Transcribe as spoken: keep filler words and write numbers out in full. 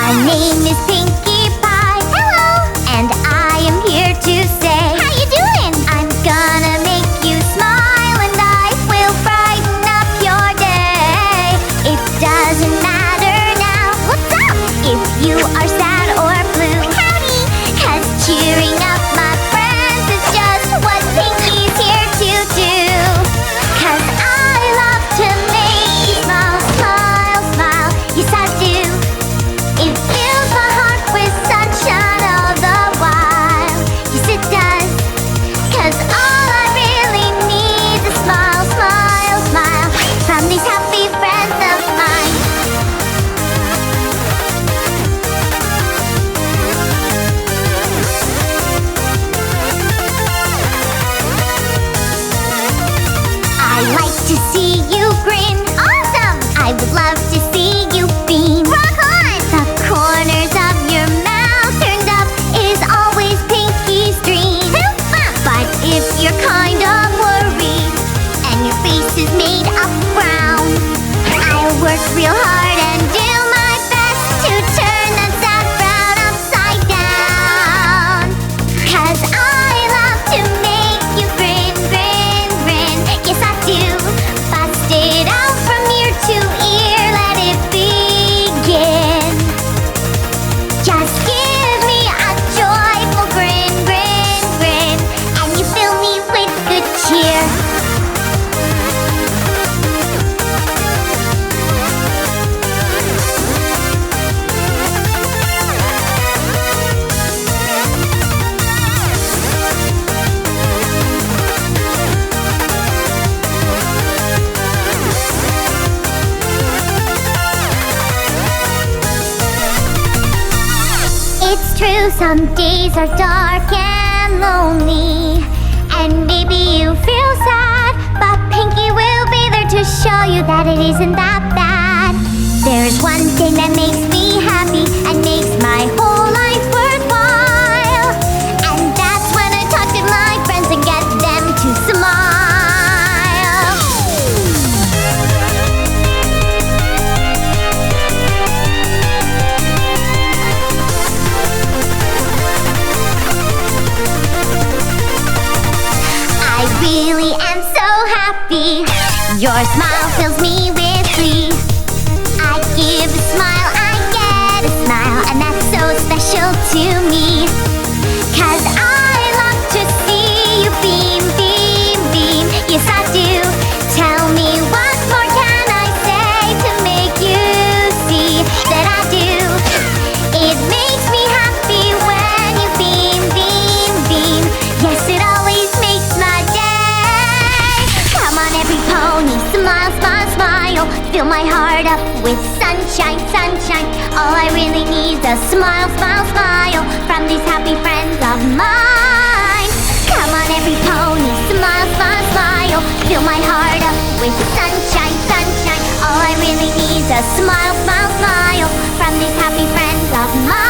My name is Pinkie Pie. Hello. And I am here to say, how you doing? I'm gonna make you smile and I will brighten up your day. It doesn't matter now. What's up? If you are sad or blue. Howdy. 'Cause cheering up my friends is just what Pinkie's here to do. 'Cause I love to make you smile, smile, smile. Yes, I do. It fills my heart with sunshine all the while. Yes, it does. 'Cause all I really need is a smile, smile, smile from these happy friends of mine. I like to see you grin. Awesome! I would love to see you beam. Rock on! The corners of your mouth turned up is always Pinkie's dream. But if you're kind of worried and your face is made of brown, I'll work real hard and do my best to turn that sad frown upside down. 'Cause I love to make you grin, grin, grin. Yes, I do. Bust it out from ear to ear, let it begin. Just give me a joyful grin, grin, grin, and you fill me with good cheer. It's true, some days are dark and lonely, and maybe you feel sad, but Pinkie will be there to show you that it isn't that bad. There's one thing that makes me happy and makes my whole life worthwhile, and that's when I talk to my friends and get them to smile. I really am so happy. Your smile fills me with glee. I give a smile, I get a smile, and that's so special to me. 'Cause I love to see you beam, beam, beam. Yes, I do. Tell me what more can I say to make you see that I do. It makes me happy when you beam, beam, beam. Yes, it always makes my day. Come on, every pony, smile, smile, smile. Fill my heart up with sunshine, sunshine. All I really need is a smile, smile, smile from these happy friends of mine. Come on, every pony, smile, smile, smile. Fill my heart up with sunshine, sunshine. All I really need is a smile, smile, smile from these happy friends of mine.